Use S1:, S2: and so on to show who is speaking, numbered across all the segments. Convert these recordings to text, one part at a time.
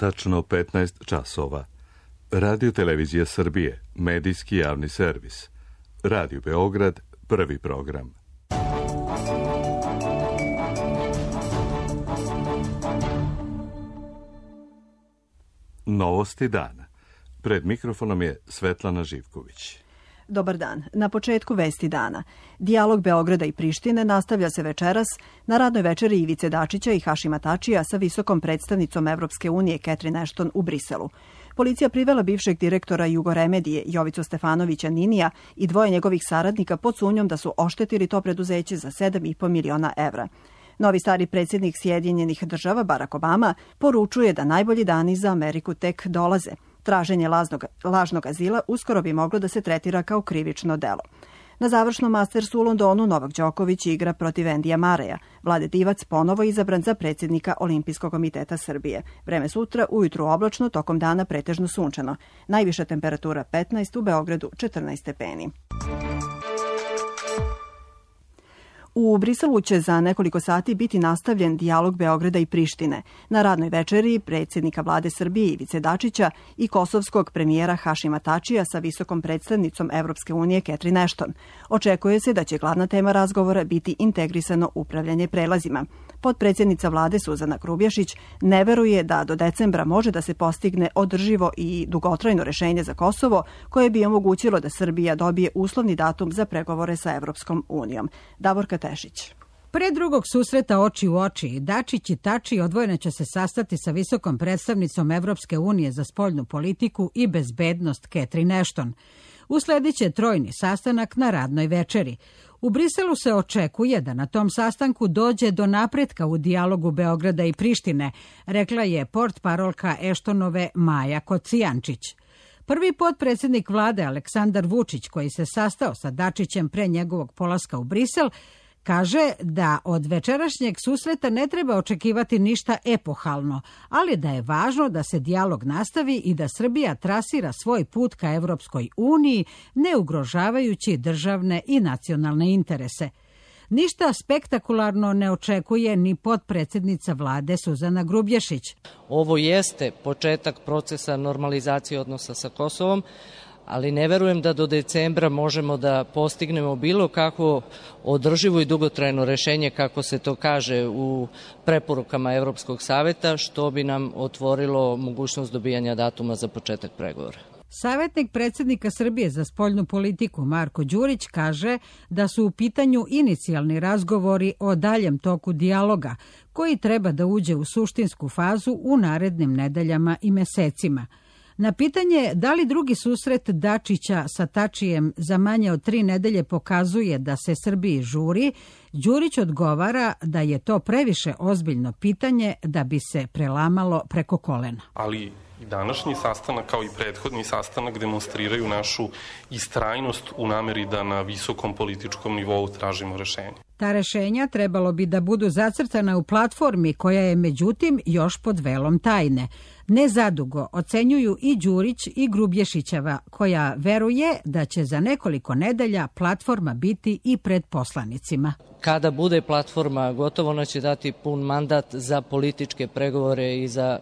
S1: tačno 15 časova. Radio Televizija Srbije, medijski javni servis. Radio Beograd, prvi program. Novosti dana. Pred mikrofonom je Svetlana Živković.
S2: Dobar dan. Na početku vesti dana. Dijalog Beograda i Prištine nastavlja se večeras na radnoj večeri Ivice Dačića i Hašima Tačija sa visokom predstavnicom Evropske unije Catherine Ashton u Briselu. Policija privela bivšeg direktora Jugoremedije Jovicu Stefanovića Ninija i dvoje njegovih saradnika pod sumnjom da su oštetili to preduzeće za 7,5 miliona evra. Novi stari predsjednik Sjedinjenih država Barack Obama poručuje da najbolji dani za Ameriku tek dolaze. Traženje lažnog azila uskoro bi moglo da se tretira kao krivično delo. Na završnom Mastersu u Londonu Novak Đoković igra protiv Endija Mareja. Vlade Divac ponovo izabran za predsjednika Olimpijskog komiteta Srbije. Vreme sutra ujutru oblačno, tokom dana pretežno sunčano. Najviša temperatura 15, u Beogradu 14 stepeni. U Briselu će za nekoliko sati biti nastavljen dijalog Beograda i Prištine. Na radnoj večeri predsjednika vlade Srbije Ivice Dačića i kosovskog premijera Hašima Tačija sa visokom predstavnicom Evropske unije Catherine Ashton. Očekuje se da će glavna tema razgovora biti integrisano upravljanje prelazima. Potpredsjednica vlade Suzana Grubješić ne veruje da do decembra može da se postigne održivo i dugotrajno rešenje za Kosovo koje bi omogućilo da Srbija dobije uslovni datum za pregovore sa Evropskom unijom. Davorka Tešić.
S3: Pre drugog susreta oči u oči, Dačić i Tači odvojeno će se sastati sa visokom predstavnicom Evropske unije za spoljnu politiku i bezbednost Catherine Ashton. Uslediće trojni sastanak na radnoj večeri. U Briselu se očekuje da na tom sastanku dođe do napretka u dijalogu Beograda i Prištine, rekla je portparolka Ashtonove Maja Kocijančić. Prvi potpredsjednik vlade Aleksandar Vučić, koji se sastao sa Dačićem pre njegovog polaska u Brisel, kaže da od večerašnjeg susreta ne treba očekivati ništa epohalno, ali da je važno da se dijalog nastavi i da Srbija trasira svoj put ka Evropskoj uniji, ne ugrožavajući državne i nacionalne interese. Ništa spektakularno ne očekuje ni potpredsjednica vlade Suzana Grubješić.
S4: Ovo jeste početak procesa normalizacije odnosa sa Kosovom, ali ne verujem da do decembra možemo da postignemo bilo kakvo održivo i dugotrajno rešenje, kako se to kaže u preporukama Evropskog saveta, što bi nam otvorilo mogućnost dobijanja datuma za početak pregovora.
S3: Savjetnik predsjednika Srbije za spoljnu politiku Marko Đurić kaže da su u pitanju inicijalni razgovori o daljem toku dijaloga, koji treba da uđe u suštinsku fazu u narednim nedeljama i mesecima. Na pitanje da li drugi susret Dačića sa Tačijem za manje od 3 nedelje pokazuje da se Srbiji žuri, Đurić odgovara da je to previše ozbiljno pitanje da bi se prelamalo preko kolena.
S5: Ali i današnji sastanak kao i prethodni sastanak demonstriraju našu istrajnost u nameri da na visokom političkom nivou tražimo rešenje.
S3: Ta rešenja trebalo bi da budu zacrtana u platformi koja je međutim još pod velom tajne. Nezadugo ocenjuju i Đurić i Grubješićeva, koja veruje da će za nekoliko nedelja platforma biti i pred poslanicima.
S4: Kada bude platforma gotovo, ona će dati pun mandat za političke pregovore i za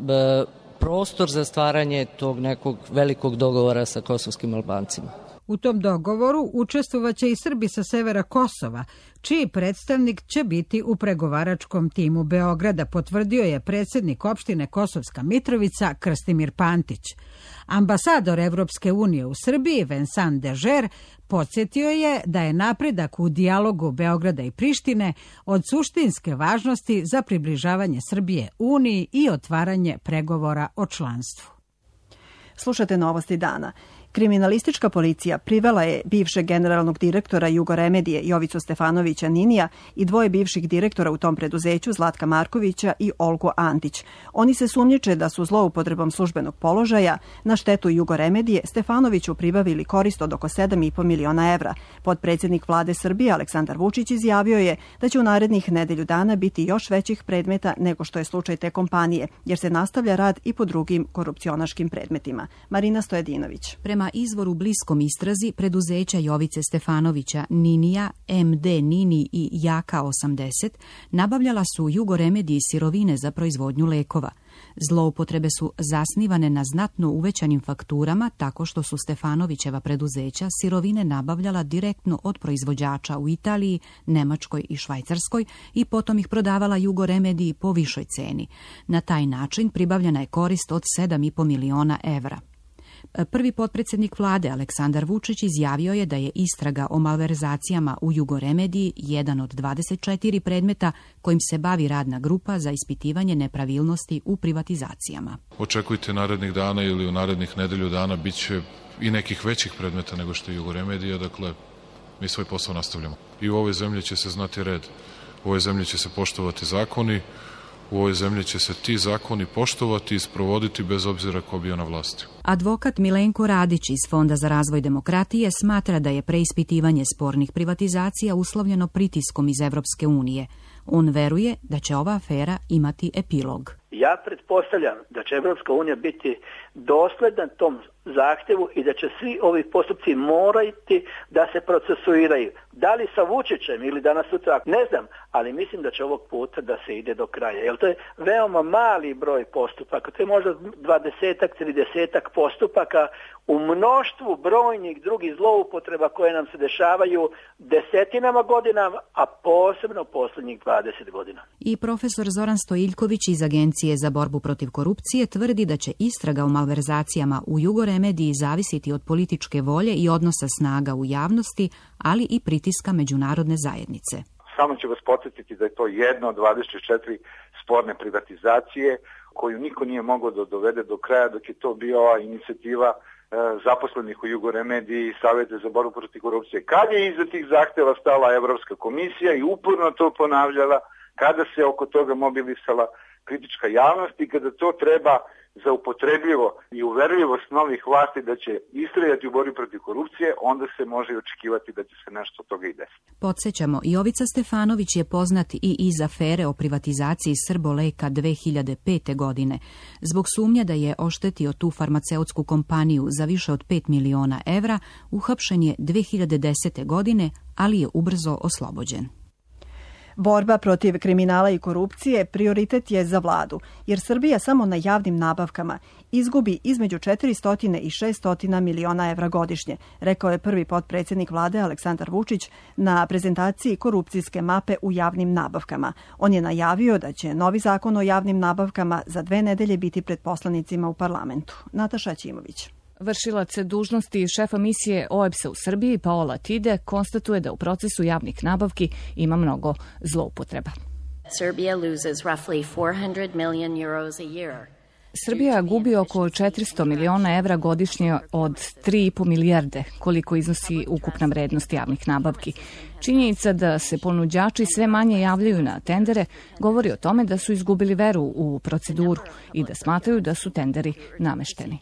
S4: prostor za stvaranje tog nekog velikog dogovora sa kosovskim Albancima.
S3: U tom dogovoru učestvovaće i Srbi sa severa Kosova, čiji predstavnik će biti u pregovaračkom timu Beograda, potvrdio je predsjednik opštine Kosovska Mitrovica Krstimir Pantić. Ambasador Evropske unije u Srbiji Vincent Dežer podsjetio je da je napredak u dijalogu Beograda i Prištine od suštinske važnosti za približavanje Srbije Uniji i otvaranje pregovora o članstvu.
S2: Slušate Novosti dana. Kriminalistička policija privela je bivšeg generalnog direktora Jugoremedije Jovicu Stefanovića Ninija i dvoje bivših direktora u tom preduzeću Zlatka Markovića i Olgu Antić. Oni se sumnjiče da su zloupotrebom službenog položaja na štetu Jugoremedije Stefanoviću pribavili korist od oko 7,5 miliona evra. Potpredsjednik vlade Srbije Aleksandar Vučić izjavio je da će u narednih nedelju dana biti još većih predmeta nego što je slučaj te kompanije, jer se nastavlja rad i po drugim korupcionaškim predmetima. Marina Stojedinović.
S6: Prema Prema izvoru bliskom istrazi preduzeća Jovice Stefanovića Ninija, MD Nini i Jaka 80 nabavljala su Jugoremediji sirovine za proizvodnju lekova. Zloupotrebe su zasnivane na znatno uvećanim fakturama tako što su Stefanovićeva preduzeća sirovine nabavljala direktno od proizvođača u Italiji, Nemačkoj i Švajcarskoj i potom ih prodavala Jugoremediji po višoj ceni. Na taj način pribavljena je korist od 7,5 miliona evra. Prvi potpredsjednik vlade Aleksandar Vučić izjavio je da je istraga o malverzacijama u Jugoremediji jedan od 24 predmeta kojim se bavi radna grupa za ispitivanje nepravilnosti u privatizacijama.
S7: Očekujte narednih dana ili u narednih nedelju dana bit će i nekih većih predmeta nego što je Jugoremedija, dakle mi svoj posao nastavljamo. I u ovoj zemlji će se znati red, u ovoj zemlji će se poštovati zakoni, u ovoj zemlji će se ti zakoni poštovati i sprovoditi bez obzira ko bio na vlasti.
S6: Advokat Milenko Radić iz Fonda za razvoj demokratije smatra da je preispitivanje spornih privatizacija uslovljeno pritiskom iz Evropske unije. On veruje da će ova afera imati epilog.
S8: Ja pretpostavljam da će Evropska unija biti dosledna tom zahtjevu i da će svi ovi postupci morati da se procesuiraju. Da li sa Vučićem ili danas sutra, ne znam, ali mislim da će ovog puta da se ide do kraja. Jer to je veoma mali broj postupaka, to je možda 20-ak, 30-ak postupaka u mnoštvu brojnih drugih zloupotreba koje nam se dešavaju desetinama godina, a posebno posljednjih 20 godina.
S6: I profesor Zoran Stojiljković iz Agencije za borbu protiv korupcije tvrdi da će istraga o malverzacijama u Jugoremediji zavisiti od političke volje i odnosa snaga u javnosti, ali i pritiska međunarodne zajednice.
S9: Samo ću vas podsjetiti da je to jedna od 24 sporne privatizacije koju niko nije mogao da dovede do kraja dok je to bila inicijativa zaposlenih u Jugoremediji i Savete za borbu protiv korupcije. Kad je iza tih zahteva stala Evropska komisija i uporno to ponavljala, kada se oko toga mobilisala kritička javnost i kada to treba za upotrebljivo i uverljivost novih vlasti da će istrajati u borbi protiv korupcije, onda se može i očekivati da će se nešto od toga i desiti.
S6: Podsjećamo, Jovica Stefanović je poznat i iz afere o privatizaciji Srboleka 2005. godine. Zbog sumnje da je oštetio tu farmaceutsku kompaniju za više od 5 miliona evra, uhapšen je 2010. godine, ali je ubrzo oslobođen.
S2: Borba protiv kriminala i korupcije prioritet je za vladu, jer Srbija samo na javnim nabavkama izgubi između 400 i 600 miliona evra godišnje, rekao je prvi potpredsjednik vlade Aleksandar Vučić na prezentaciji korupcijske mape u javnim nabavkama. On je najavio da će novi zakon o javnim nabavkama za 2 nedelje biti pred poslanicima u parlamentu. Nataša Ćimović.
S10: Vršilac dužnosti šefa misije OEBS-a u Srbiji, Paola Tide, konstatuje da u procesu javnih nabavki ima mnogo zloupotreba. Srbija gubi oko 400 miliona evra godišnje od 3,5 milijarde, koliko iznosi ukupna vrednost javnih nabavki. Činjenica da se ponuđači sve manje javljaju na tendere govori o tome da su izgubili veru u proceduru i da smatraju da su tenderi namešteni.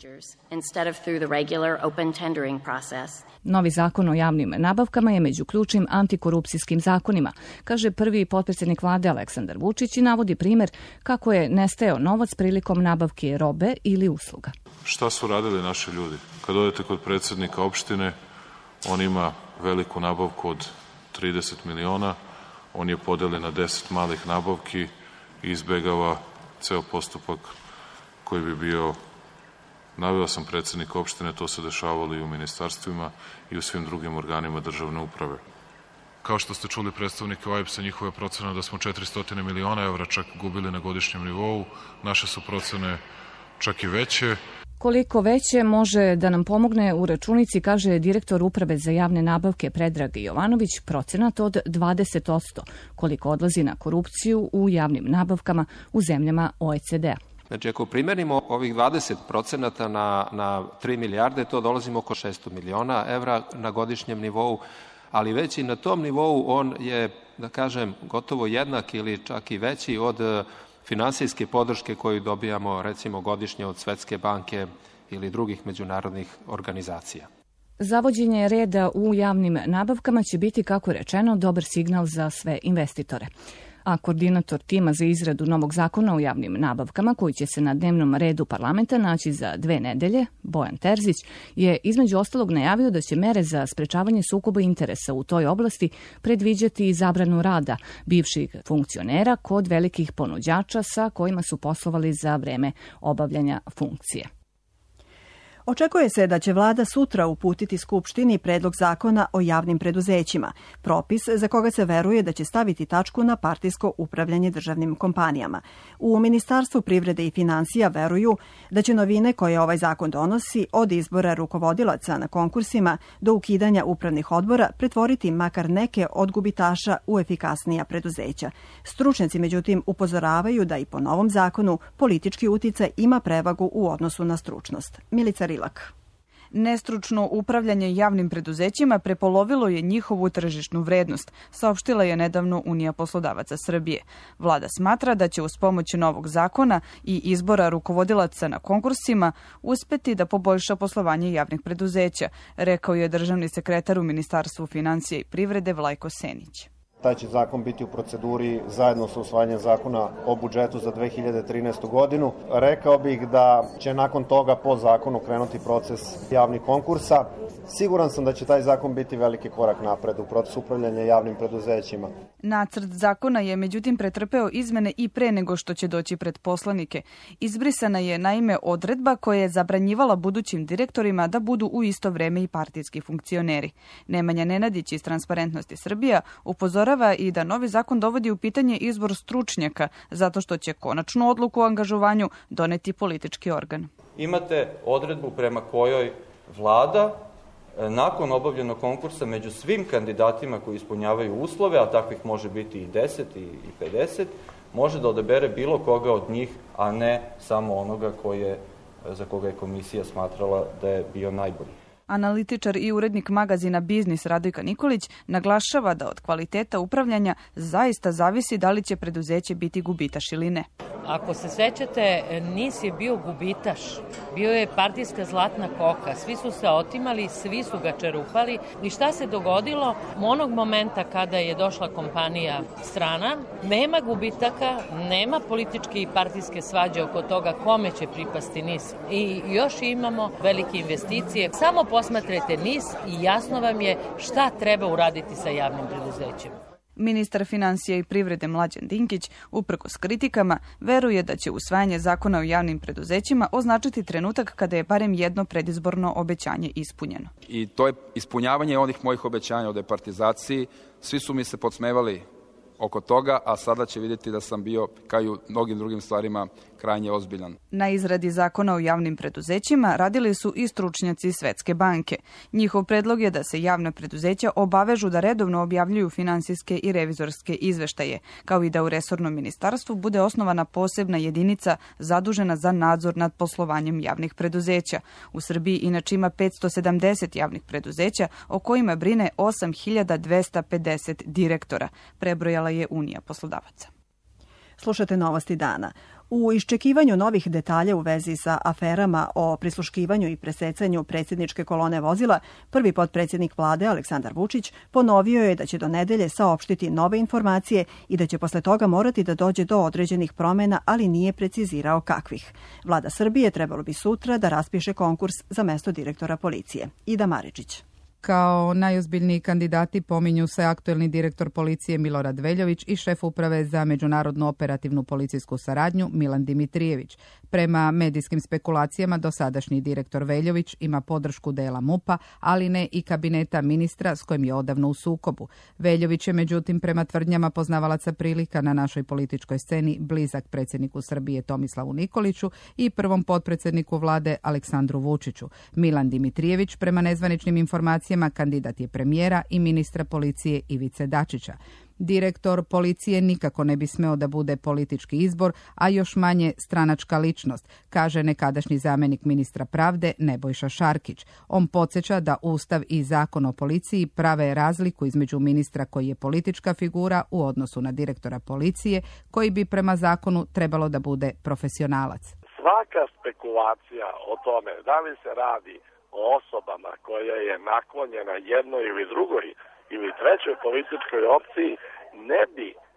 S10: Novi zakon o javnim nabavkama je među ključnim antikorupcijskim zakonima, kaže prvi potpredsjednik vlade Aleksandar Vučić i navodi primjer kako je nestajao novac prilikom nabavke robe ili usluga.
S7: Šta su radili naši ljudi? Kad odete kod predsjednika opštine, on ima veliku nabavku od 30 miliona, on je podeli na 10 malih nabavki i izbegava ceo postupak koji bi bio. Naveo sam predsjednika opštine, to se dešavalo i u ministarstvima i u svim drugim organima državne uprave. Kao što ste čuli predstavnike OEBS-a, njihove procene da smo 400 miliona evra čak gubili na godišnjem nivou, naše su procene čak i veće.
S10: Koliko veće može da nam pomogne u računici, kaže direktor Uprave za javne nabavke Predrag Jovanović, procenat od 20%, koliko odlazi na korupciju u javnim nabavkama u zemljama OECD-a.
S11: Znači, ako primenimo ovih 20% na 3 milijarde, to dolazimo oko 600 miliona evra na godišnjem nivou, ali već i na tom nivou on je, da kažem, gotovo jednak ili čak i veći od finansijske podrške koju dobijamo, recimo, godišnje od Svetske banke ili drugih međunarodnih organizacija.
S10: Zavođenje reda u javnim nabavkama će biti, kako rečeno, dobar signal za sve investitore. a koordinator tima za izradu novog zakona o javnim nabavkama, koji će se na dnevnom redu parlamenta naći za 2 nedelje, Bojan Terzić, je između ostalog najavio da će mere za sprečavanje sukoba interesa u toj oblasti predviđati i zabranu rada bivših funkcionera kod velikih ponuđača sa kojima su poslovali za vreme obavljanja funkcije.
S2: Očekuje se da će vlada sutra uputiti Skupštini predlog zakona o javnim preduzećima, propis za koga se veruje da će staviti tačku na partijsko upravljanje državnim kompanijama. U Ministarstvu privrede i finansija veruju da će novine koje ovaj zakon donosi, od izbora rukovodilaca na konkursima do ukidanja upravnih odbora, pretvoriti makar neke od gubitaša u efikasnija preduzeća. Stručnjaci, međutim, upozoravaju da i po novom zakonu politički uticaj ima prevagu u odnosu na stručnost. Milica Rilak.
S12: Nestručno upravljanje javnim preduzećima prepolovilo je njihovu tržišnu vrednost, saopštila je nedavno Unija poslodavaca Srbije. Vlada smatra da će uz pomoć novog zakona i izbora rukovodilaca na konkursima uspeti da poboljša poslovanje javnih preduzeća, rekao je državni sekretar u Ministarstvu finansija i privrede Vlajko Senić.
S13: Taj će zakon biti u proceduri zajedno sa usvajanjem zakona o budžetu za 2013. godinu. Rekao bih da će nakon toga po zakonu krenuti proces javnih konkursa. Siguran sam da će taj zakon biti veliki korak napred u procesu upravljanja javnim preduzećima.
S12: Nacrt zakona je međutim pretrpeo izmene i pre nego što će doći pred poslanike. Izbrisana je naime odredba koja je zabranjivala budućim direktorima da budu u isto vreme i partijski funkcioneri. Nemanja Nenadić iz Transparentnosti Srbija upozorava i da novi zakon dovodi u pitanje izbor stručnjaka, zato što će konačnu odluku o angažovanju doneti politički organ.
S14: Imate odredbu prema kojoj vlada nakon obavljenog konkursa među svim kandidatima koji ispunjavaju uslove, a takvih može biti i 10 i 50, može da odabere bilo koga od njih, a ne samo onoga za koga je komisija smatrala da je bio najbolji.
S12: Analitičar i urednik magazina Biznis Radojka Nikolić naglašava da od kvaliteta upravljanja zaista zavisi da li će preduzeće biti gubitaš ili ne.
S15: Ako se sećate, NIS je bio gubitaš, bio je partijska zlatna koka, svi su se otimali, svi su ga čerupali i šta se dogodilo? Onog momenta kada je došla kompanija strana, nema gubitaka, nema političke i partijske svađe oko toga kome će pripasti NIS i još imamo velike investicije. Samo posmatrajte NIS i jasno vam je šta treba uraditi sa javnim preduzećima.
S12: Ministar finansija i privrede Mlađan Dinkić, uprkos kritikama, veruje da će usvajanje zakona o javnim preduzećima označiti trenutak kada je barem jedno predizborno obećanje ispunjeno.
S16: I to je ispunjavanje onih mojih obećanja o departizaciji. Svi su mi se podsmevali oko toga, a sada će vidjeti da sam bio, kao i u mnogim drugim stvarima, krajnje ozbiljan.
S12: Na izradi zakona o javnim preduzećima radili su i stručnjaci Svetske banke. Njihov predlog je da se javna preduzeća obavežu da redovno objavljuju finansijske i revizorske izveštaje, kao i da u resornom ministarstvu bude osnovana posebna jedinica zadužena za nadzor nad poslovanjem javnih preduzeća. U Srbiji inače ima 570 javnih preduzeća, o kojima brine 8250 direktora, prebrojala je Unija poslodavaca.
S2: Slušate Novosti dana. U iščekivanju novih detalja u vezi sa aferama o prisluškivanju i presecanju predsjedničke kolone vozila, prvi potpredsjednik vlade Aleksandar Vučić ponovio je da će do nedelje saopštiti nove informacije i da će posle toga morati da dođe do određenih promena, ali nije precizirao kakvih. Vlada Srbije trebalo bi sutra da raspiše konkurs za mesto direktora policije. Ida Maričić.
S17: Kao najozbiljniji kandidati pominju se aktuelni direktor policije Milorad Veljović i šef uprave za međunarodnu operativnu policijsku saradnju Milan Dimitrijević. Prema medijskim spekulacijama, dosadašnji direktor Veljović ima podršku dela MUP-a, ali ne i kabineta ministra s kojim je odavno u sukobu. Veljović je međutim prema tvrdnjama poznavalaca prilika na našoj političkoj sceni blizak predsjedniku Srbije Tomislavu Nikoliću i prvom potpredsjedniku vlade Aleksandru Vučiću. Milan Dimitrijević prema nezvaničnim informacijama kandidat je premijera i ministra policije Ivice Dačića. Direktor policije nikako ne bi smeo da bude politički izbor, a još manje stranačka ličnost, kaže nekadašnji zamjenik ministra pravde Nebojša Šarkić. On podsjeća da Ustav i Zakon o policiji prave razliku između ministra koji je politička figura u odnosu na direktora policije, koji bi prema zakonu trebalo da bude profesionalac.
S18: Svaka spekulacija o tome da li se radi o osobama koja je naklonjena jednoj ili drugoj ili trećoj političkoj opciji ne bi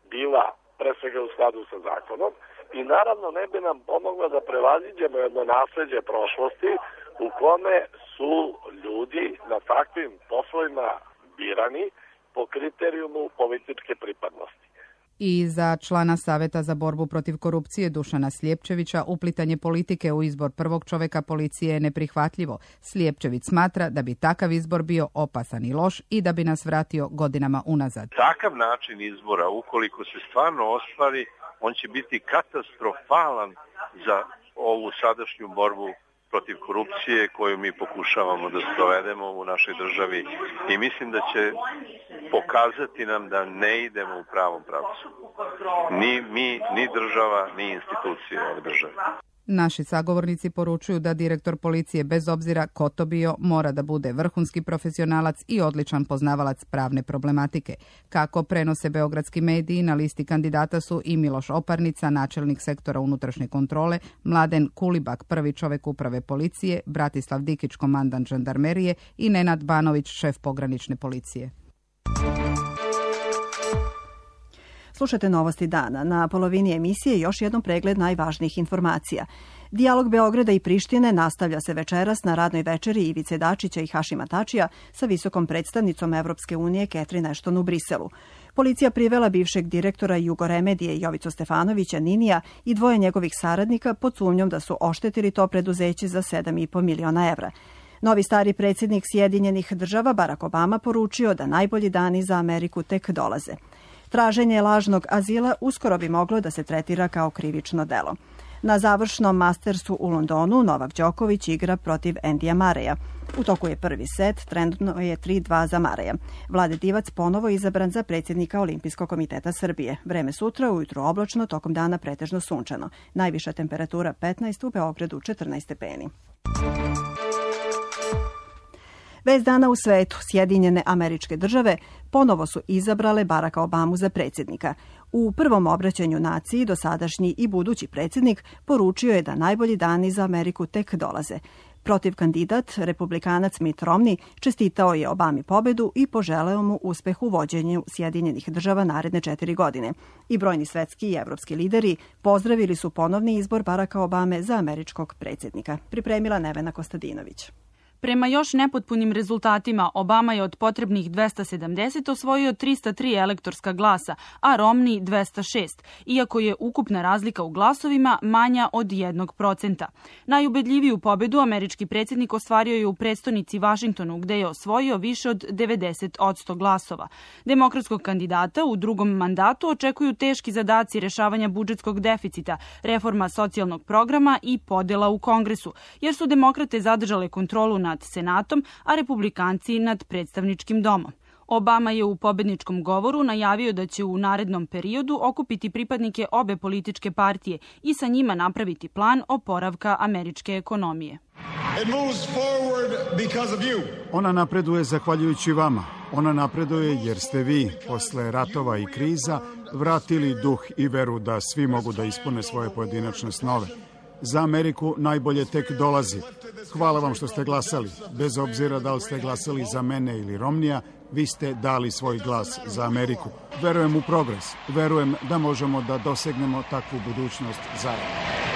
S18: bila pre svega u skladu sa zakonom i naravno ne bi nam pomoglo da prevaziđemo jedno nasleđe prošlosti u kome su ljudi na takvim poslovima birani po kriterijumu političke pripadnosti.
S17: I za člana Saveta za borbu protiv korupcije Dušana Slijepčevića uplitanje politike u izbor prvog čoveka policije je neprihvatljivo. Slijepčević smatra da bi takav izbor bio opasan i loš i da bi nas vratio godinama unazad.
S19: Takav način izbora, ukoliko se stvarno ostvari, on će biti katastrofalan za ovu sadašnju borbu protiv korupcije koju mi pokušavamo da sprovedemo u našoj državi i mislim da će pokazati nam da ne idemo u pravom pravcu. Ni mi, ni država, ni institucije ove države.
S17: Naši sagovornici poručuju da direktor policije, bez obzira ko to bio, mora da bude vrhunski profesionalac i odličan poznavalac pravne problematike. Kako prenose beogradski mediji, na listi kandidata su i Miloš Oparnica, načelnik sektora unutrašnje kontrole, Mladen Kulibak, prvi čovek uprave policije, Bratislav Dikić, komandant žandarmerije i Nenad Banović, šef pogranične policije.
S2: Slušate Novosti dana. Na polovini emisije još jednom pregled najvažnijih informacija. Dijalog Beograda i Prištine nastavlja se večeras na radnoj večeri Ivice Dačića i Hašima Tačija sa visokom predstavnicom Evropske unije Catherine Ashton u Briselu. Policija privela bivšeg direktora Jugoremedije Jovicu Stefanovića Ninija i dvoje njegovih saradnika pod sumnjom da su oštetili to preduzeće za 7,5 miliona evra. Novi stari predsjednik Sjedinjenih država Barack Obama poručio da najbolji dani za Ameriku tek dolaze. Traženje lažnog azila uskoro bi moglo da se tretira kao krivično delo. Na završnom Mastersu u Londonu Novak Đoković igra protiv Endija Mareja. U toku je prvi set, trenutno je 3-2 za Mareja. Vlade Divac ponovo izabran za predsjednika Olimpijskog komiteta Srbije. Vreme sutra, ujutru oblačno, tokom dana pretežno sunčano. Najviša temperatura 15, u Beogradu 14 stepeni. Vest dana u svetu, Sjedinjene Američke Države ponovo su izabrale Baracka Obamu za predsjednika. U prvom obraćanju naciji dosadašnji i budući predsjednik poručio je da najbolji dani za Ameriku tek dolaze. Protiv kandidat, republikanac Mitt Romney, čestitao je Obami pobedu i poželeo mu uspeh u vođenju Sjedinjenih Država naredne 4 godine. I brojni svetski i evropski lideri pozdravili su ponovni izbor Baracka Obame za američkog predsjednika. Pripremila Nevena Kostadinović.
S20: Prema još nepotpunim rezultatima, Obama je od potrebnih 270 osvojio 303 elektorska glasa, a Romney 206, iako je ukupna razlika u glasovima manja od 1%. Najubedljiviju pobedu američki predsjednik ostvario je u prestonici Vašingtonu, gde je osvojio više od 90% glasova. Demokratskog kandidata u drugom mandatu očekuju teški zadaci rešavanja budžetskog deficita, reforma socijalnog programa i podela u Kongresu, jer su demokrate zadržale kontrolu nad Senatom, a republikanci nad predstavničkim domom. Obama je u pobedničkom govoru najavio da će u narednom periodu okupiti pripadnike obe političke partije i sa njima napraviti plan oporavka američke ekonomije.
S21: Ona napreduje zahvaljujući vama. Ona napreduje jer ste vi, posle ratova i kriza, vratili duh i veru da svi mogu da ispune svoje pojedinačne snove. Za Ameriku najbolje tek dolazi. Hvala vam što ste glasali. Bez obzira da li ste glasali za mene ili Romnija, vi ste dali svoj glas za Ameriku. Verujem u progres. Verujem da možemo da dosegnemo takvu budućnost zajedno.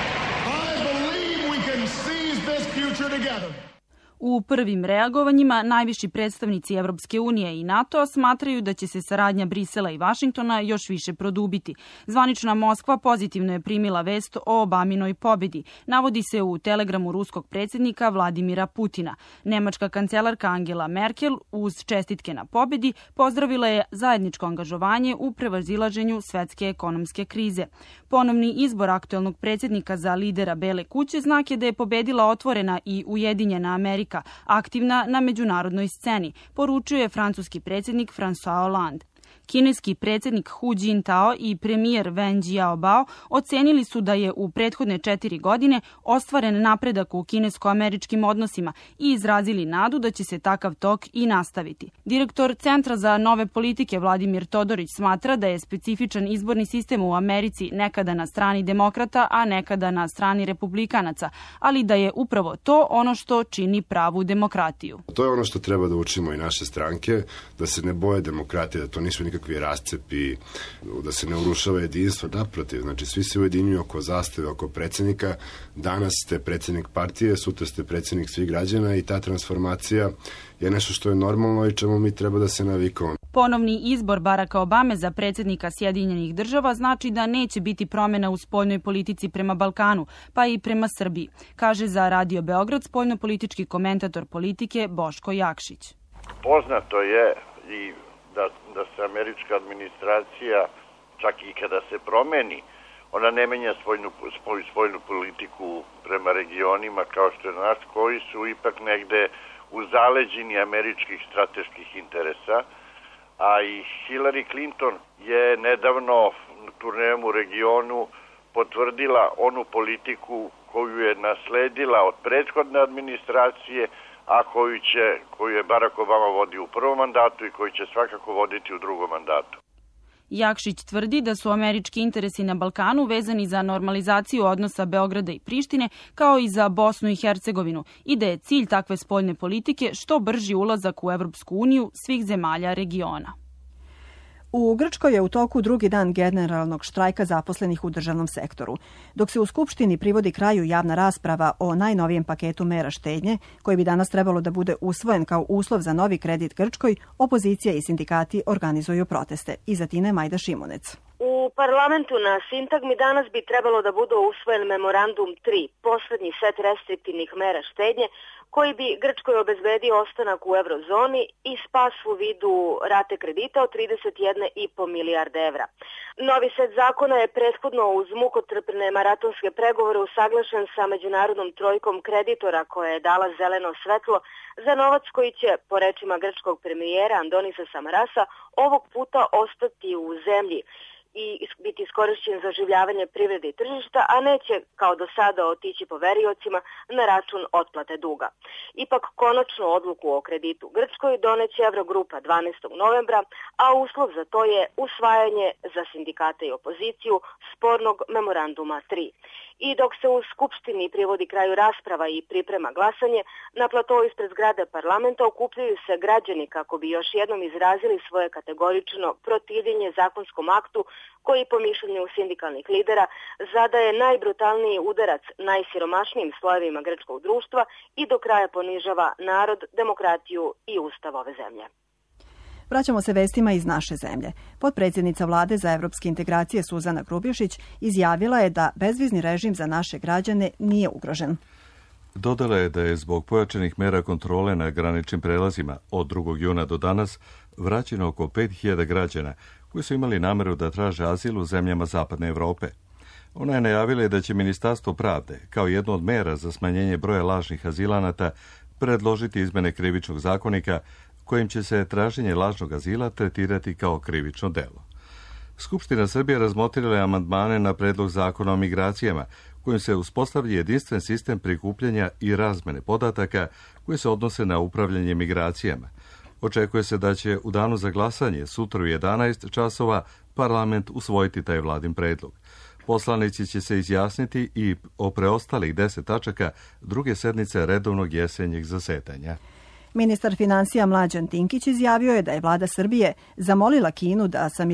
S20: U prvim reagovanjima najviši predstavnici Evropske unije i NATO smatraju da će se saradnja Brisela i Vašingtona još više produbiti. Zvanična Moskva pozitivno je primila vest o Obaminoj pobedi. Navodi se u telegramu ruskog predsjednika Vladimira Putina. Nemačka kancelarka Angela Merkel uz čestitke na pobedi pozdravila je zajedničko angažovanje u prevazilaženju svetske ekonomske krize. Ponovni izbor aktuelnog predsjednika za lidera Bele kuće znak je da je pobedila otvorena i ujedinjena Amerika, aktivna na međunarodnoj sceni, poručuje francuski predsjednik François Hollande. Kineski predsjednik Hu Jintao i premijer Wen Jiabao ocenili su da je u prethodne 4 godine ostvaren napredak u kinesko-američkim odnosima i izrazili nadu da će se takav tok i nastaviti. Direktor Centra za nove politike Vladimir Todorić smatra da je specifičan izborni sistem u Americi nekada na strani demokrata, a nekada na strani republikanaca, ali da je upravo to ono što čini pravu demokratiju.
S22: To je ono što treba da učimo i naše stranke, da se ne boje demokratije, da to nisu
S1: nikakvi rascepi, da se ne urušava jedinstvo, naprotiv, znači svi se ujedinjuju oko zastave, oko predsjednika. Danas ste predsjednik partije, sutra ste predsjednik svih građana i ta transformacija je nešto što je normalno i čemu mi treba da se navikamo.
S20: Ponovni izbor Baracka Obame za predsjednika Sjedinjenih država znači da neće biti promjena u spoljnoj politici prema Balkanu, pa i prema Srbiji, kaže za Radio Beograd spoljnopolitički komentator politike Boško Jakšić.
S22: Poznato je i da se američka administracija, čak i kada se promeni, ona ne menja spoljnu politiku prema regionima kao što je naš, koji su ipak negde u zaleđini američkih strateških interesa, a i Hillary Clinton je nedavno turnejem u regionu potvrdila onu politiku koju je nasledila od prethodne administracije, a koju je Barack Obama vodio u prvom mandatu i koju će svakako voditi u drugom mandatu.
S20: Jakšić tvrdi da su američki interesi na Balkanu vezani za normalizaciju odnosa Beograda i Prištine, kao i za Bosnu i Hercegovinu, i da je cilj takve spoljne politike što brži ulazak u Evropsku uniju svih zemalja regiona.
S2: U Grčkoj je u toku drugi dan generalnog štrajka zaposlenih u državnom sektoru. Dok se u Skupštini privodi kraju javna rasprava o najnovijem paketu mera štednje, koji bi danas trebalo da bude usvojen kao uslov za novi kredit Grčkoj, opozicija i sindikati organizuju proteste. Iza Tine Majda Šimunec.
S23: U parlamentu na sintagmi danas bi trebalo da bude usvojen memorandum 3, poslednji set restriktivnih mera štednje, koji bi Grčkoj obezbedio ostanak u eurozoni i spas u vidu rate kredita od 31,5 milijarde evra. Novi set zakona je prethodno uz mukotrpne maratonske pregovore usaglašen sa međunarodnom trojkom kreditora koja je dala zeleno svetlo za novac koji će, po rečima grčkog premijera Andonisa Samarasa, ovog puta ostati u zemlji i biti iskorišćen za oživljavanje privrede i tržišta, a neće, kao do sada, otići poveriocima na račun otplate duga. Ipak, konačnu odluku o kreditu Grčkoj doneće Eurogrupa 12. novembra, a uslov za to je usvajanje za sindikate i opoziciju spornog memoranduma 3. I dok se u Skupštini privodi kraju rasprava i priprema glasanje, na platovu ispred zgrade parlamenta okupljaju se građani kako bi još jednom izrazili svoje kategorično protivljenje zakonskom aktu koji, po mišljenju sindikalnih lidera, zadaje najbrutalniji udarac najsiromašnijim slojevima grčkog društva i do kraja ponižava narod, demokratiju i ustav ove zemlje.
S2: Vraćamo se vestima iz naše zemlje. Potpredsjednica Vlade za evropske integracije Suzana Grubješić izjavila je da bezvizni režim za naše građane nije ugrožen.
S24: Dodala je da je zbog pojačanih mera kontrole na graničnim prelazima od 2. juna do danas vraćeno oko 5.000 građana koji su imali nameru da traže azil u zemljama Zapadne Evrope. Ona je najavila da će Ministarstvo pravde, kao jednu od mera za smanjenje broja lažnih azilanata, predložiti izmene krivičnog zakonika kojim će se traženje lažnog azila tretirati kao krivično delo. Skupština Srbije razmotrila je amandmane na predlog zakona o migracijama, kojim se uspostavlja jedinstven sistem prikupljanja i razmene podataka koji se odnose na upravljanje migracijama. Očekuje se da će u danu za glasanje sutra u 11 časova parlament usvojiti taj vladin predlog. Poslanici će se izjasniti i o preostalih 10 tačaka druge sednice redovnog jesenjeg zasedanja.
S2: Ministar finansija Mlađan Dinkić izjavio je da je vlada Srbije zamolila Kinu da sa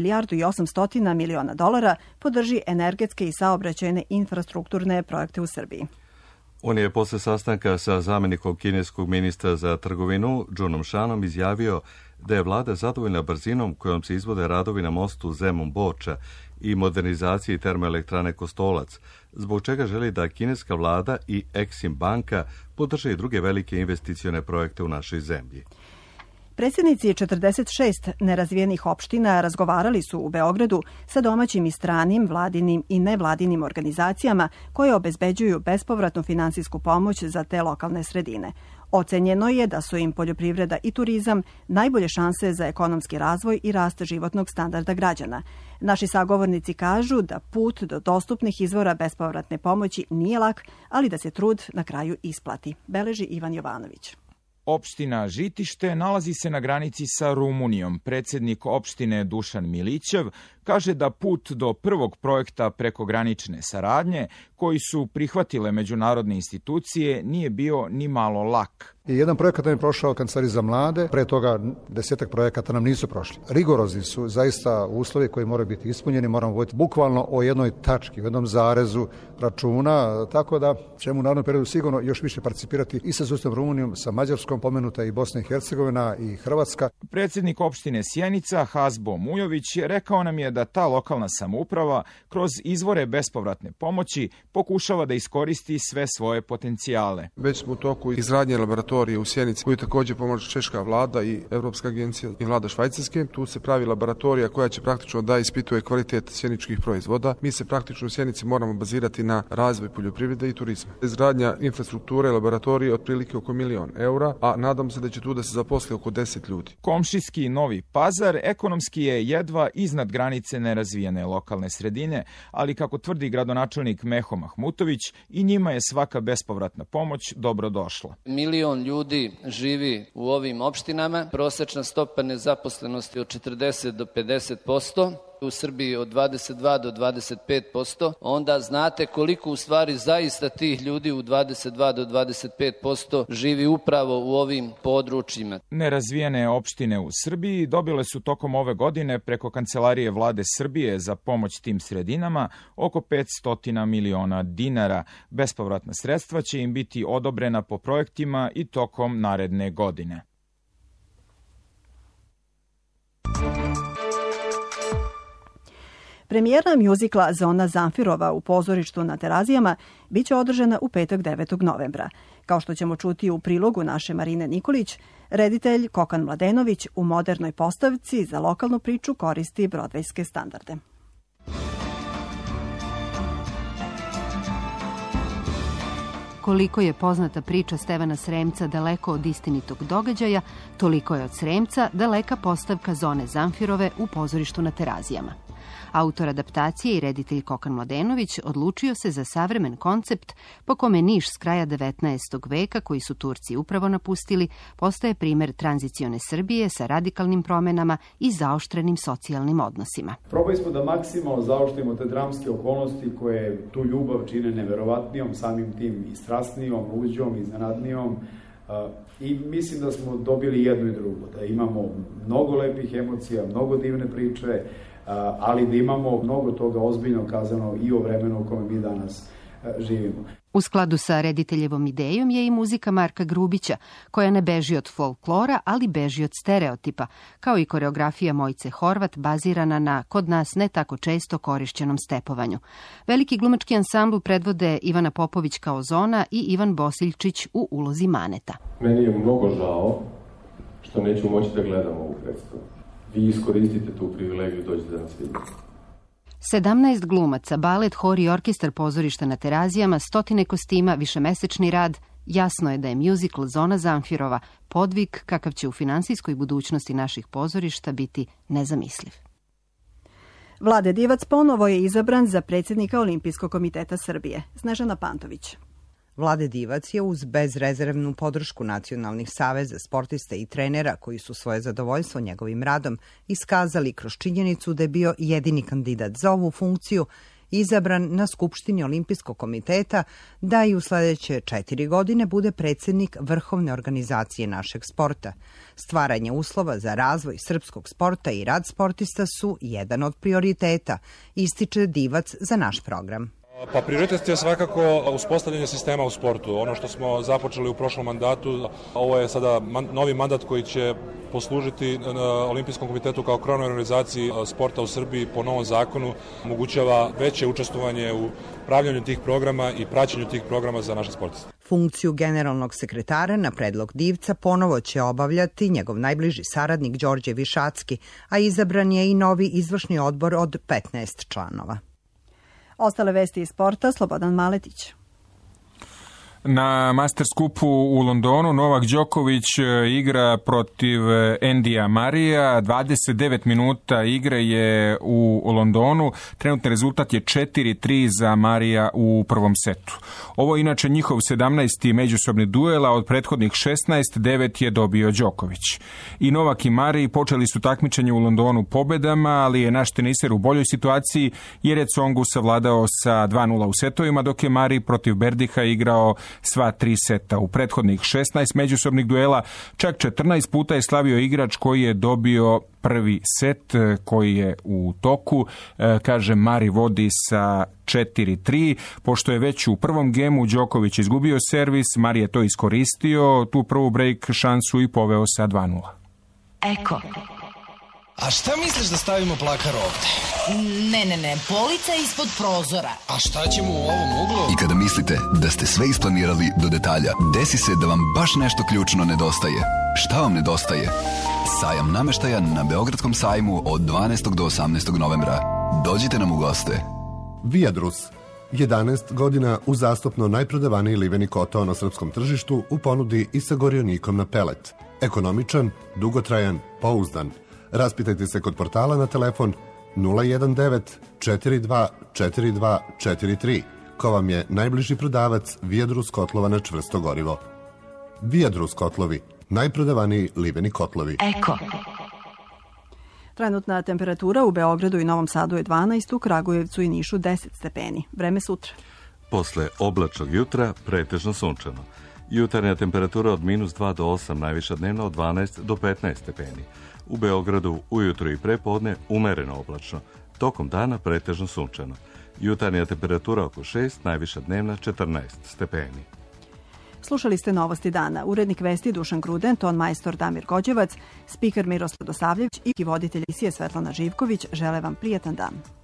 S2: $1.8 milijardi podrži energetske i saobraćajne infrastrukturne projekte u Srbiji.
S24: On je posle sastanka sa zamenikom kineskog ministra za trgovinu, Džunom Šanom, izjavio da je vlada zadovoljna brzinom kojom se izvode radovi na mostu Zemun-Borča i modernizaciji termoelektrane Kostolac, zbog čega želi da kineska vlada i Exim banka podrže i druge velike investicione projekte u našoj zemlji.
S2: Predsjednici 46 nerazvijenih opština razgovarali su u Beogradu sa domaćim i stranim vladinim i nevladinim organizacijama koje obezbeđuju bespovratnu finansijsku pomoć za te lokalne sredine. Ocenjeno je da su im poljoprivreda i turizam najbolje šanse za ekonomski razvoj i rast životnog standarda građana. Naši sagovornici kažu da put do dostupnih izvora bespovratne pomoći nije lak, ali da se trud na kraju isplati, beleži Ivan Jovanović.
S25: Opština Žitište nalazi se na granici sa Rumunijom. Predsjednik opštine Dušan Milićev kaže da put do prvog projekta prekogranične saradnje, koji su prihvatile međunarodne institucije, nije bio ni malo lak.
S3: I jedan projekat nam je prošao Kancelariji za mlade, pre toga 10 projekata nam nisu prošli. Rigorozni su zaista uslovi koji moraju biti ispunjeni, moramo voditi bukvalno o jednoj tački, o jednom zarezu računa, tako da ćemo u narednom periodu sigurno još više participirati i sa susednom Rumunijom, sa Mađarskom, pomenuta i Bosna i Hercegovina i Hrvatska.
S25: Predsjednik opštine Sjenica, Hazbo Mujović, rekao nam je da ta lokalna samouprava kroz izvore bespovratne pomoći pokušava da iskoristi sve svoje potencijale.
S4: Već smo u toku izgradnje laboratorije u Sjenici, koju također pomaže češka vlada i Evropska agencija i vlada Švajcarske. Tu se pravi laboratorija koja će praktično da ispituje kvalitet sjeničkih proizvoda. Mi se praktično u Sjenici moramo bazirati na razvoj poljoprivrede i turizma. Izgradnja infrastrukture laboratorije otprilike oko 1 milion eura, a nadam se da će tu da se zaposli oko 10 ljudi.
S25: Komšijski Novi Pazar ekonomski je jedva iznad granice nerazvijene lokalne sredine, ali kako tvrdi gradonačelnik Meho Mahmutović, i njima je svaka bespovratna pomoć dobro došla.
S5: 1 milion ljudi živi u ovim opštinama, prosečna stopa nezaposlenosti od 40 do 50%, u Srbiji od 22 do 25%, onda znate koliko u stvari zaista tih ljudi u 22 do 25% živi upravo u ovim područjima.
S25: Nerazvijene opštine u Srbiji dobile su tokom ove godine preko Kancelarije vlade Srbije za pomoć tim sredinama oko 500 miliona dinara. Bespovratna sredstva će im biti odobrena po projektima i tokom naredne godine.
S2: Premijera mjuzikla Zona Zamfirova u pozorištu na Terazijama biće održana u petak 9. novembra. Kao što ćemo čuti u prilogu naše Marine Nikolić, reditelj Kokan Mladenović u modernoj postavci za lokalnu priču koristi brodvejske standarde.
S8: Koliko je poznata priča Stevana Sremca daleko od istinitog događaja, toliko je od Sremca daleka postavka Zone Zamfirove u pozorištu na Terazijama. Autor adaptacije i reditelj Kokan Mladenović odlučio se za savremen koncept po kome Niš s kraja 19. veka, koji su Turci upravo napustili, postaje primer tranzicione Srbije sa radikalnim promenama i zaoštrenim socijalnim odnosima.
S9: Probali smo da maksimalno zaoštrimo te dramske okolnosti koje tu ljubav čine neverovatnijom, samim tim i strasnijom, luđom, iznenadnijom. I mislim da smo dobili jedno i drugo, da imamo mnogo lepih emocija, mnogo divne priče, ali da imamo mnogo toga ozbiljno kazano i o vremenu u kome mi danas živimo.
S8: U skladu sa rediteljevom idejom je i muzika Marka Grubića, koja ne beži od folklora, ali beži od stereotipa, kao i koreografija Mojce Horvat, bazirana na kod nas ne tako često korišćenom stepovanju. Veliki glumački ansambl predvode Ivana Popović kao Zona i Ivan Bosiljčić u ulozi Maneta.
S26: Meni je mnogo žao što neću moći da gledam ovu predstavu. Vi iskoristite tu privilegiju, dođete da nas vidite.
S8: 17 glumaca, balet, hor i orkestar pozorišta na Terazijama, 100 kostima, višemesečni rad. Jasno je da je mjuzikl Zona Zamfirova podvig kakav će u finansijskoj budućnosti naših pozorišta biti nezamisliv.
S2: Vlade Divac ponovo je izabran za predsjednika Olimpijskog komiteta Srbije. Snežana Pantović.
S27: Vlade Divac je uz bezrezervnu podršku nacionalnih saveza, sportista i trenera koji su svoje zadovoljstvo njegovim radom iskazali kroz činjenicu da je bio jedini kandidat za ovu funkciju, izabran na Skupštini Olimpijskog komiteta da i u sljedeće 4 godine bude predsjednik vrhovne organizacije našeg sporta. Stvaranje uslova za razvoj srpskog sporta i rad sportista su jedan od prioriteta, ističe Divac za naš program.
S28: Pa prioritet je svakako uspostavljanje sistema u sportu. Ono što smo započeli u prošlom mandatu, ovo je sada novi mandat koji će poslužiti Olimpijskom komitetu kao krovnoj organizaciji sporta u Srbiji po novom zakonu, omogućava veće učestvovanje u pravljanju tih programa i praćenju tih programa za naše sportiste.
S27: Funkciju generalnog sekretara na predlog Divca ponovo će obavljati njegov najbliži saradnik Đorđe Višacki, a izabran je i novi izvršni odbor od 15 članova.
S2: Ostale vesti iz sporta, Slobodan Maletić.
S29: Na Masters Cupu u Londonu Novak Đoković igra protiv Endija Marija. 29 minuta igre je u Londonu. Trenutni rezultat je 4-3 za Marija u prvom setu. Ovo je inače njihov 17. međusobni duel, a od prethodnih 16, 9 je dobio Đoković. I Novak i Mariji počeli su takmičenje u Londonu pobedama, ali je naš teniser u boljoj situaciji jer je Tsongu savladao sa 2-0 u setovima, dok je Mariji protiv Berdiha igrao sva 3 seta. U prethodnih 16 međusobnih duela čak 14 puta je slavio igrač koji je dobio prvi set koji je u toku. Kaže, Mari vodi sa 4-3. Pošto je već u prvom gemu Đoković izgubio servis, Mari je to iskoristio, tu prvu break šansu i poveo sa 2-0.
S6: Eko. A šta misliš da stavimo plakar ovde?
S7: Ne, polica ispod prozora.
S6: A šta ćemo u ovom uglu?
S10: I kada mislite da ste sve isplanirali do detalja, desi se da vam baš nešto ključno nedostaje. Šta vam nedostaje? Sajam nameštaja na Beogradskom sajmu od 12. do 18. novembra. Dođite nam u goste.
S11: Viadrus. 11 godina uzastopno najprodavaniji liveni kotao na srpskom tržištu u ponudi i sa gorionikom na pelet. Ekonomičan, dugotrajan, pouzdan. Raspitajte se kod portala na telefon 019 42 42 43. Ko vam je najbliži prodavac Viadrus kotlova na čvrsto gorivo. Viadrus kotlovi. Najprodavaniji liveni kotlovi.
S7: Eko.
S2: Trenutna temperatura u Beogradu i Novom Sadu je 12, u Kragujevcu i Nišu 10 stepeni. Vreme sutra.
S24: Posle oblačnog jutra pretežno sunčano. Jutarnja temperatura od -2 do 8, najviša dnevna od 12 do 15 stepeni. U Beogradu ujutro i prepodne umereno oblačno. Tokom dana pretežno sunčano. Jutarnja temperatura oko 6, najviša dnevna 14 stepeni.
S2: Slušali ste Novosti dana. Urednik vesti Dušan Gruden, ton majstor Damir Gođevac, spiker Miroslav Dosavljević i voditelj emisije Svetlana Živković žele vam prijatan dan.